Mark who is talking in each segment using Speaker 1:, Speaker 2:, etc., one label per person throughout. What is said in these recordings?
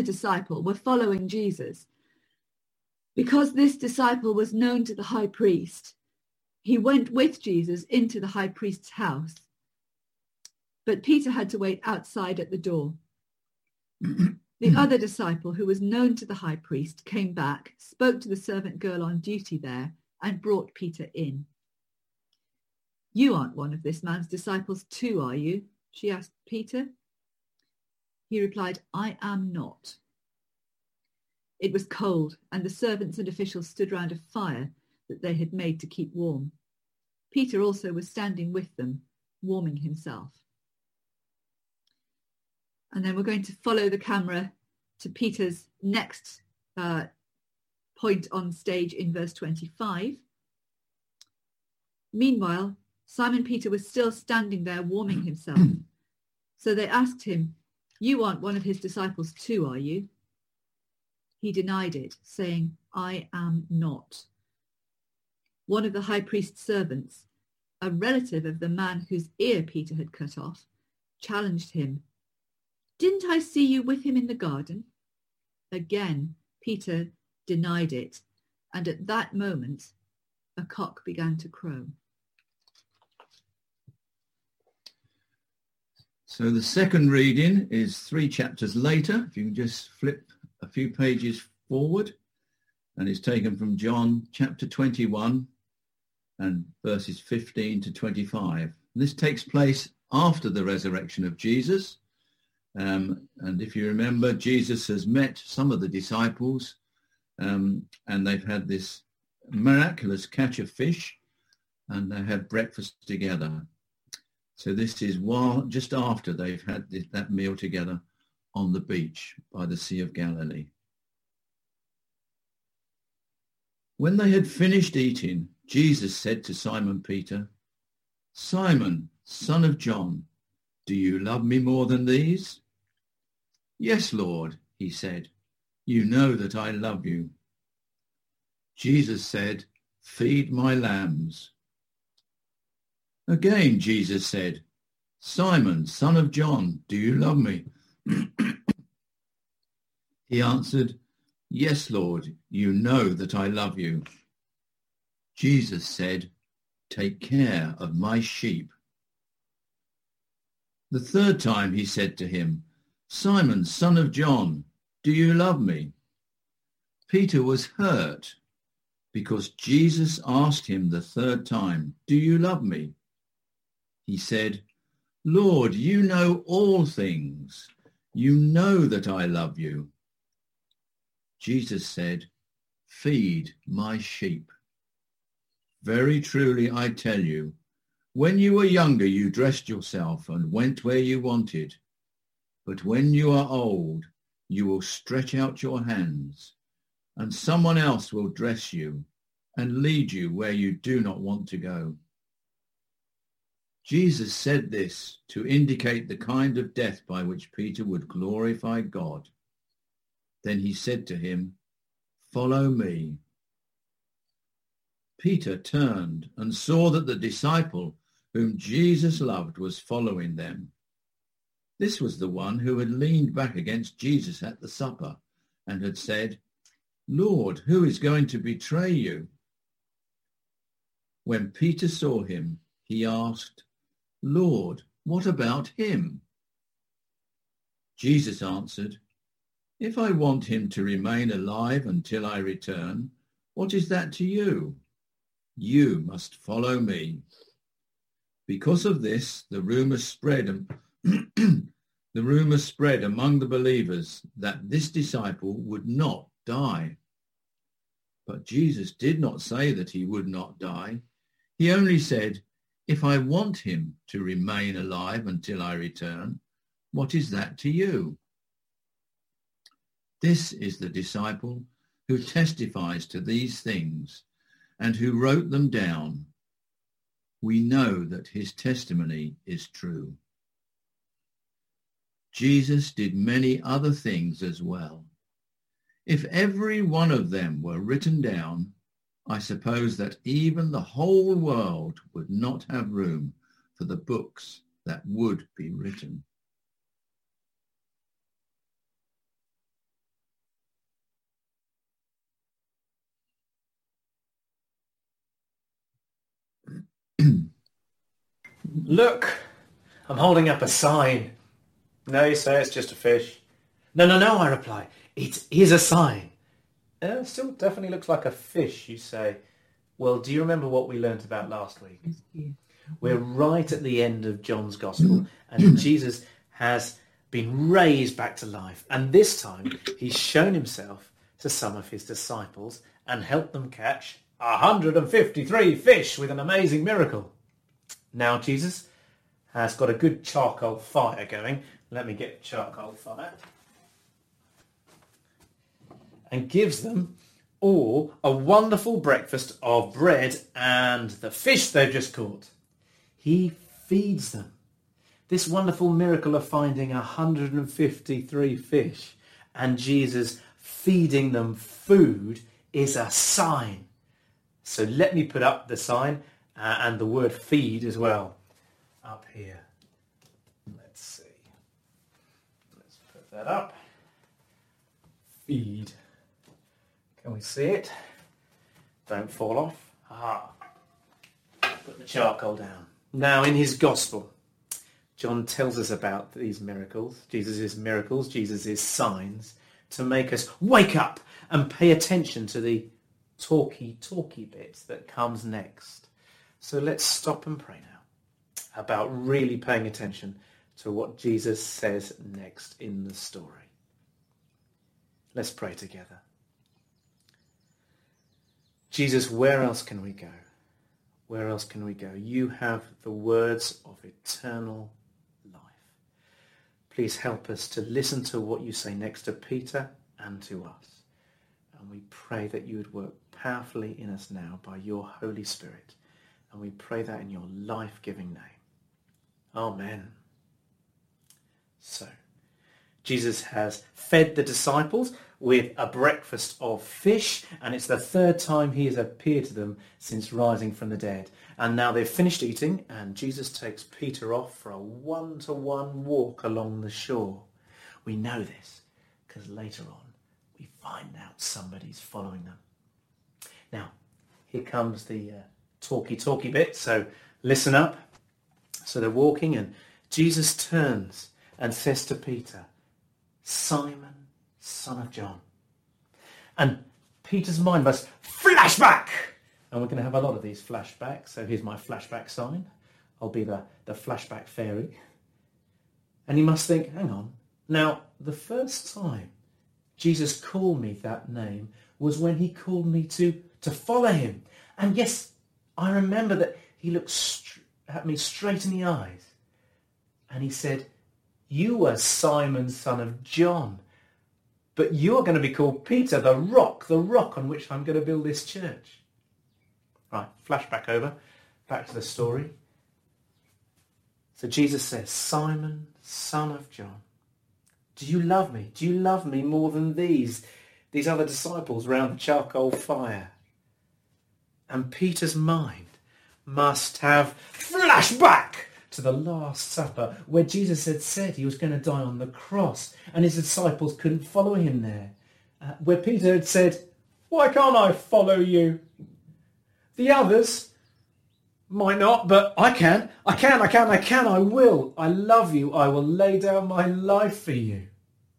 Speaker 1: disciple were following Jesus. Because this disciple was known to the high priest, he went with Jesus into the high priest's house. But Peter had to wait outside at the door. The other disciple, who was known to the high priest, came back, spoke to the servant girl on duty there, and brought Peter in. "You aren't one of this man's disciples too, are you?" she asked Peter. He replied, "I am not." It was cold, and the servants and officials stood round a fire that they had made to keep warm. Peter also was standing with them, warming himself. And then we're going to follow the camera to Peter's next point on stage in verse 25. Meanwhile, Simon Peter was still standing there warming himself. So they asked him, "You aren't one of his disciples too, are you?" He denied it, saying, "I am not." One of the high priest's servants, a relative of the man whose ear Peter had cut off, challenged him. "Didn't I see you with him in the garden?" Again, Peter denied it, and at that moment, a cock began to crow.
Speaker 2: So the second reading is 3 chapters later. If you can just flip a few pages forward, and it's taken from John chapter 21 and verses 15 to 25. This takes place after the resurrection of Jesus. And if you remember, Jesus has met some of the disciples and they've had this miraculous catch of fish and they had breakfast together. So this is just after they've had that meal together on the beach by the Sea of Galilee. When they had finished eating, Jesus said to Simon Peter, "Simon, son of John, do you love me more than these?" "Yes, Lord," he said, "you know that I love you." Jesus said, "Feed my lambs." Again, Jesus said, "Simon, son of John, do you love me?" He answered, "Yes, Lord, you know that I love you." Jesus said, "Take care of my sheep." The third time he said to him, "Simon, son of John, do you love me?" Peter was hurt because Jesus asked him the third time, "Do you love me?" He said, "Lord, you know all things. You know that I love you." Jesus said, "Feed my sheep. Very truly I tell you, when you were younger you dressed yourself and went where you wanted. But when you are old, you will stretch out your hands, and someone else will dress you and lead you where you do not want to go." Jesus said this to indicate the kind of death by which Peter would glorify God. Then he said to him, "Follow me." Peter turned and saw that the disciple whom Jesus loved was following them. This was the one who had leaned back against Jesus at the supper and had said, "Lord, who is going to betray you?" When Peter saw him, he asked, "Lord, what about him?" Jesus answered, "If I want him to remain alive until I return, what is that to you? You must follow me." Because of this, the rumor spread among the believers that this disciple would not die. But Jesus did not say that he would not die. He only said, "If I want him to remain alive until I return, what is that to you?" This is the disciple who testifies to these things and who wrote them down. We know that his testimony is true. Jesus did many other things as well. If every one of them were written down, I suppose that even the whole world would not have room for the books that would be written.
Speaker 3: Look, I'm holding up a sign. No, you say it's just a fish. No, I reply. It is a sign. It still definitely looks like a fish, you say. Well, do you remember what we learnt about last week? We're right at the end of John's Gospel, and Jesus has been raised back to life. And this time, he's shown himself to some of his disciples and helped them catch 153 fish with an amazing miracle. Now Jesus has got a good charcoal fire going. Let me get charcoal fire. And gives them all a wonderful breakfast of bread and the fish they've just caught. He feeds them. This wonderful miracle of finding 153 fish and Jesus feeding them food is a sign. So let me put up the sign and the word feed as well up here. Let's see. Let's put that up. Feed. Can we see it? Don't fall off. Put the charcoal down. Now in his gospel, John tells us about these miracles, Jesus' signs, to make us wake up and pay attention to the talky bits that comes next. So let's stop and pray now about really paying attention to what Jesus says next in the story. Let's pray together. Jesus, where else can we go? Where else can we go? You have the words of eternal life. Please help us to listen to what you say next to Peter and to us. And we pray that you would work powerfully in us now by your Holy Spirit. And we pray that in your life-giving name. Amen. So, Jesus has fed the disciples with a breakfast of fish, and it's the third time he has appeared to them since rising from the dead. And now they've finished eating, and Jesus takes Peter off for a one-to-one walk along the shore. We know this because later on we find out somebody's following them. Now, here comes the talky bit, so listen up. So they're walking, and Jesus turns and says to Peter, Simon, son of John. And Peter's mind must flash back. And we're going to have a lot of these flashbacks. So here's my flashback sign. I'll be the flashback fairy. And he must think, hang on. Now, the first time Jesus called me that name was when he called me to follow him. And yes, I remember that he looked at me straight in the eyes. And he said, you are Simon, son of John. But you're going to be called Peter, the rock on which I'm going to build this church. Right, flashback over. Back to the story. So Jesus says, Simon, son of John, do you love me? Do you love me more than these other disciples round the charcoal fire? And Peter's mind must have flashed back to the Last Supper, where Jesus had said he was going to die on the cross, and his disciples couldn't follow him there. Where Peter had said, why can't I follow you? The others might not, but I can. I will. I love you. I will lay down my life for you.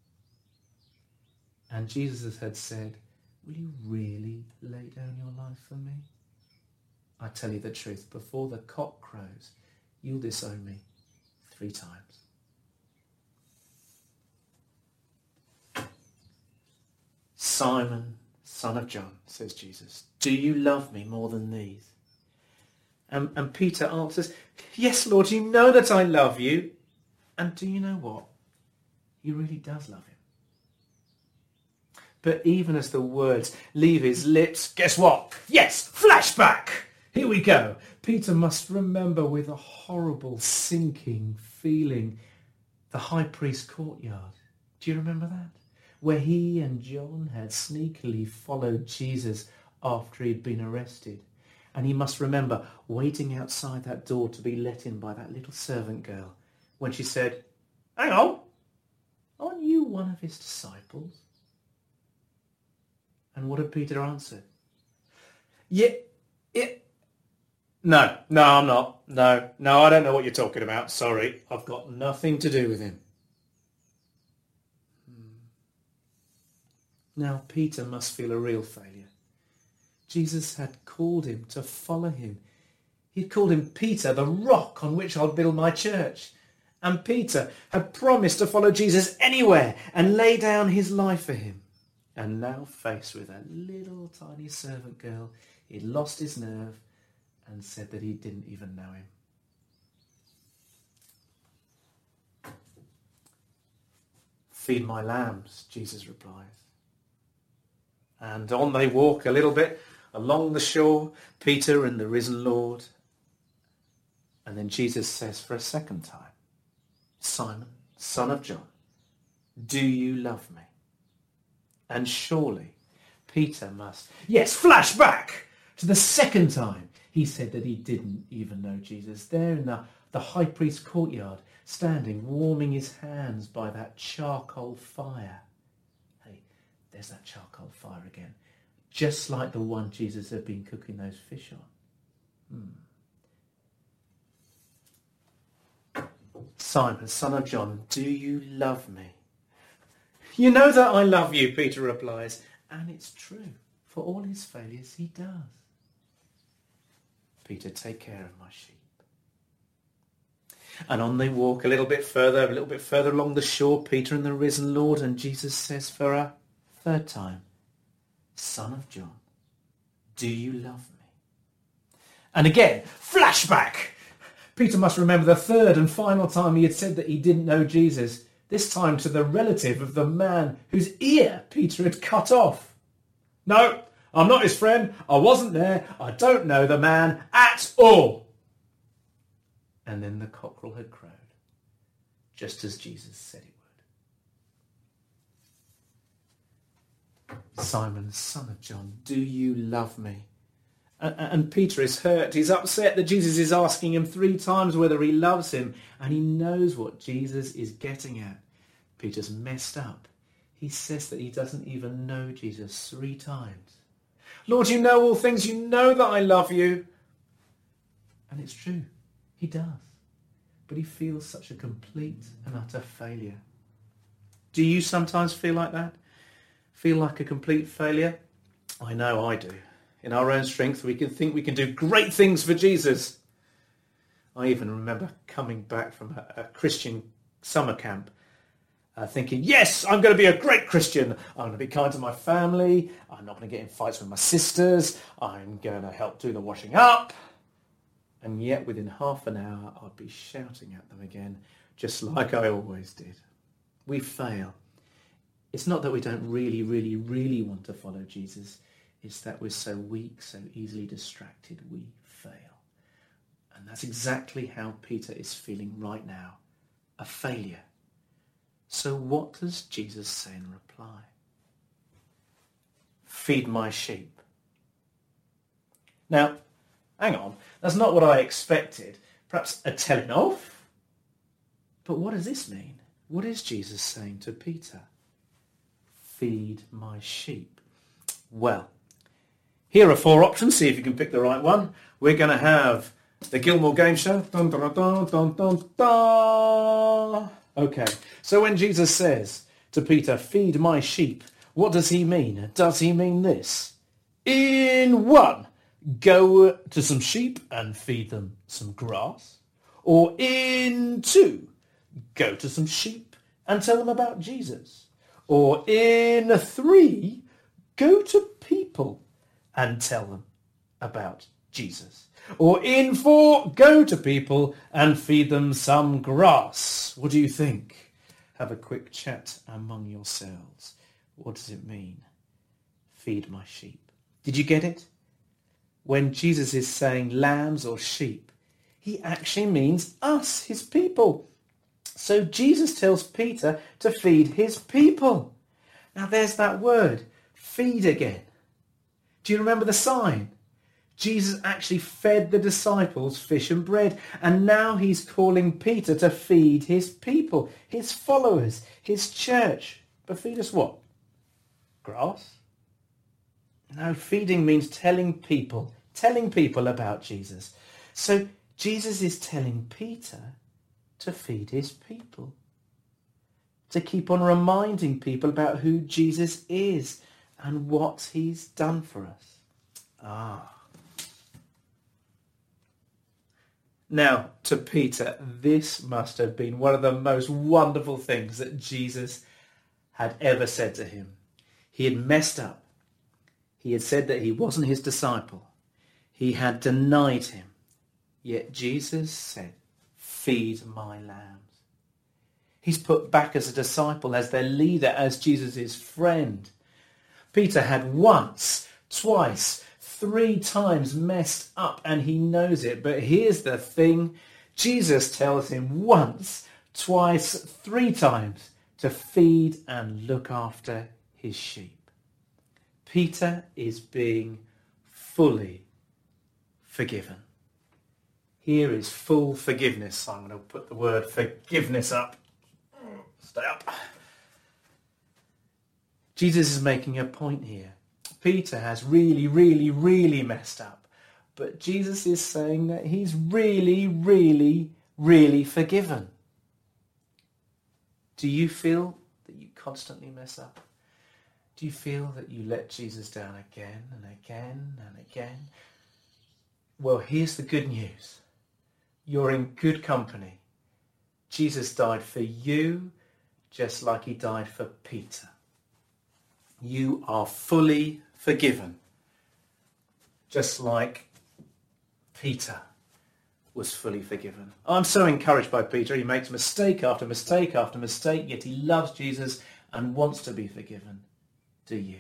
Speaker 3: And Jesus had said, will you really lay down your life for me? I tell you the truth, before the cock crows, you'll disown me 3 times. Simon, son of John, says Jesus, do you love me more than these? And Peter answers, yes, Lord, you know that I love you. And do you know what? He really does love him. But even as the words leave his lips, guess what? Yes, flashback! Here we go. Peter must remember with a horrible sinking feeling the high priest's courtyard. Do you remember that? Where he and John had sneakily followed Jesus after he'd been arrested. And he must remember waiting outside that door to be let in by that little servant girl when she said, hang on, aren't you one of his disciples? And what had Peter answered? Yeah, No, I'm not. No, I don't know what you're talking about. Sorry, I've got nothing to do with him. Now Peter must feel a real failure. Jesus had called him to follow him. He'd called him Peter, the rock on which I'll build my church. And Peter had promised to follow Jesus anywhere and lay down his life for him. And now faced with a little tiny servant girl, he'd lost his nerve and said that he didn't even know him. Feed my lambs, Jesus replies. And on they walk a little bit along the shore, Peter and the risen Lord. And then Jesus says for a second time, Simon, son of John, do you love me? And surely Peter must, yes, flash back to the second time he said that he didn't even know Jesus. There in the high priest's courtyard, standing, warming his hands by that charcoal fire. Hey, there's that charcoal fire again, just like the one Jesus had been cooking those fish on. Simon, son of John, do you love me? You know that I love you, Peter replies. And it's true. For all his failures, he does. Peter, take care of my sheep. And on they walk a little bit further along the shore, Peter and the risen Lord, and Jesus says for a third time, Son of John, do you love me? And again, flashback. Peter must remember the third and final time he had said that he didn't know Jesus, this time to the relative of the man whose ear Peter had cut off. No, I'm not his friend. I wasn't there. I don't know the man at all. And then the cockerel had crowed, just as Jesus said it would. Simon, son of John, do you love me? And Peter is hurt. He's upset that Jesus is asking him 3 times whether he loves him. And he knows what Jesus is getting at. Peter's messed up. He says that he doesn't even know Jesus 3 times. Lord, you know all things. You know that I love you. And it's true. He does. But he feels such a complete and utter failure. Do you sometimes feel like that? Feel like a complete failure? I know I do. In our own strength, we can think we can do great things for Jesus. I even remember coming back from a Christian summer camp thinking, yes, I'm going to be a great Christian. I'm going to be kind to my family. I'm not going to get in fights with my sisters. I'm going to help do the washing up. And yet within half an hour, I'd be shouting at them again, just like I always did. We fail. It's not that we don't really, really, really want to follow Jesus. It's that we're so weak, so easily distracted, we fail. And that's exactly how Peter is feeling right now, a failure. So what does Jesus say in reply? Feed my sheep. Now, hang on, that's not what I expected. Perhaps a telling off? But what does this mean? What is Jesus saying to Peter? Feed my sheep. Well, here are 4 options. See if you can pick the right one. We're going to have the Gilmore Game Show. Dun, dun, dun, dun, dun, dun. Okay, so when Jesus says to Peter, feed my sheep, what does he mean? Does he mean this? In 1, go to some sheep and feed them some grass. Or in 2, go to some sheep and tell them about Jesus. Or in 3, go to people and tell them about Jesus. Or in 4, go to people and feed them some grass. What do you think? Have a quick chat among yourselves. What does it mean? Feed my sheep. Did you get it? When Jesus is saying lambs or sheep, he actually means us, his people. So Jesus tells Peter to feed his people. Now there's that word, feed again. Do you remember the sign? Jesus actually fed the disciples fish and bread, and now he's calling Peter to feed his people, his followers, his church. But feed us what? Grass? No, feeding means telling people about Jesus. So Jesus is telling Peter to feed his people, to keep on reminding people about who Jesus is and what he's done for us. Now, to Peter, this must have been one of the most wonderful things that Jesus had ever said to him. He had messed up. He had said that he wasn't his disciple. He had denied him. Yet Jesus said, feed my lambs. He's put back as a disciple, as their leader, as Jesus' friend. Peter had once, twice, 3 times messed up, and he knows it. But here's the thing. Jesus tells him once, twice, 3 times to feed and look after his sheep. Peter is being fully forgiven. Here is full forgiveness. I'm going to put the word forgiveness up. Stay up. Jesus is making a point here. Peter has really, really, really messed up. But Jesus is saying that he's really, really, really forgiven. Do you feel that you constantly mess up? Do you feel that you let Jesus down again and again and again? Well, here's the good news. You're in good company. Jesus died for you just like he died for Peter. You are fully forgiven, just like Peter was fully forgiven. I'm so encouraged by Peter. He makes mistake after mistake after mistake, yet he loves Jesus and wants to be forgiven. Do you?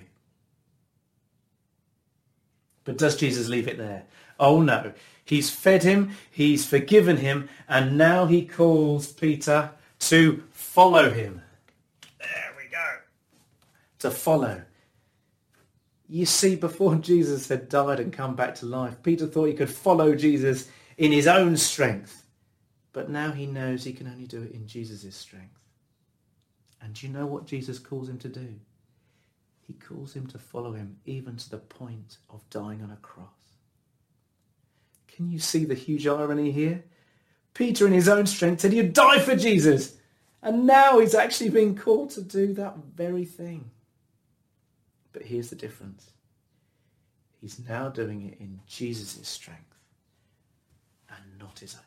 Speaker 3: But does Jesus leave it there? Oh no. He's fed him, he's forgiven him, and now he calls Peter to follow him. There we go. To follow. You see, before Jesus had died and come back to life, Peter thought he could follow Jesus in his own strength. But now he knows he can only do it in Jesus' strength. And do you know what Jesus calls him to do? He calls him to follow him even to the point of dying on a cross. Can you see the huge irony here? Peter in his own strength said he'd die for Jesus. And now he's actually being called to do that very thing. But here's the difference. He's now doing it in Jesus' strength and not his own.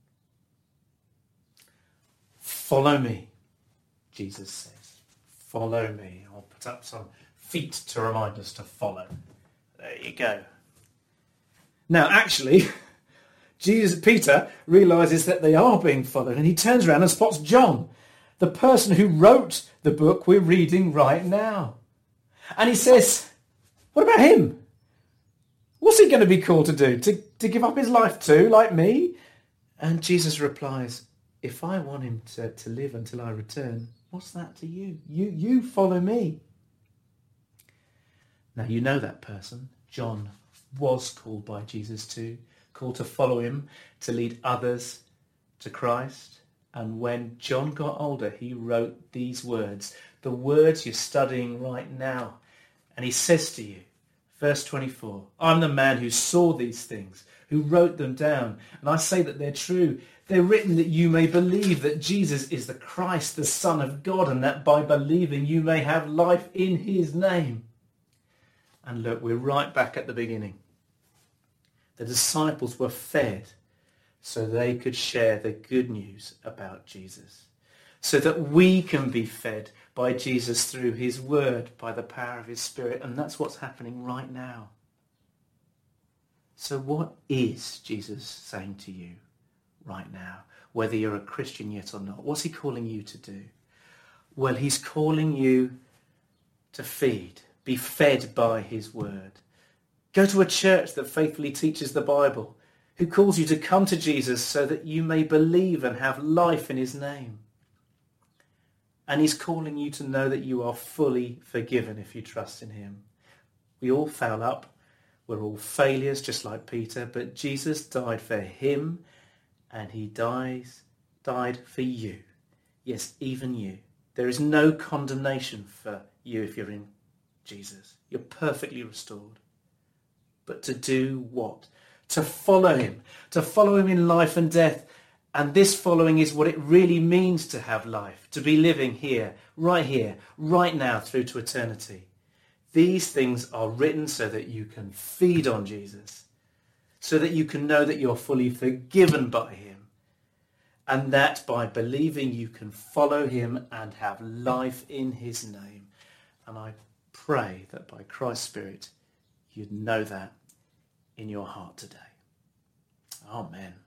Speaker 3: Follow me, Jesus says. Follow me. I'll put up some feet to remind us to follow. There you go. Now, actually, Peter realizes that they are being followed, and he turns around and spots John, the person who wrote the book we're reading right now. And he says, what about him? What's he going to be called to do? To give up his life too, like me? And Jesus replies, if I want him to live until I return, what's that to you? You follow me. Now, you know that person. John was called by Jesus too, called to follow him, to lead others to Christ. And when John got older, he wrote these words, the words you're studying right now. And he says to you, verse 24, I'm the man who saw these things, who wrote them down. And I say that they're true. They're written that you may believe that Jesus is the Christ, the Son of God, and that by believing you may have life in his name. And look, we're right back at the beginning. The disciples were fed so they could share the good news about Jesus, so that we can be fed by Jesus through his word, by the power of his Spirit. And that's what's happening right now. So what is Jesus saying to you right now, whether you're a Christian yet or not? What's he calling you to do? Well, he's calling you to feed, be fed by his word. Go to a church that faithfully teaches the Bible, who calls you to come to Jesus so that you may believe and have life in his name. And he's calling you to know that you are fully forgiven if you trust in him. We all foul up. We're all failures, just like Peter, but Jesus died for him, and he died for you. Yes, even you. There is no condemnation for you if you're in Jesus. You're perfectly restored. But to do what? to follow him in life and death. And this following is what it really means to have life, to be living here, right now, through to eternity. These things are written so that you can feed on Jesus, so that you can know that you're fully forgiven by him, and that by believing you can follow him and have life in his name. And I pray that by Christ's Spirit, you'd know that in your heart today. Amen.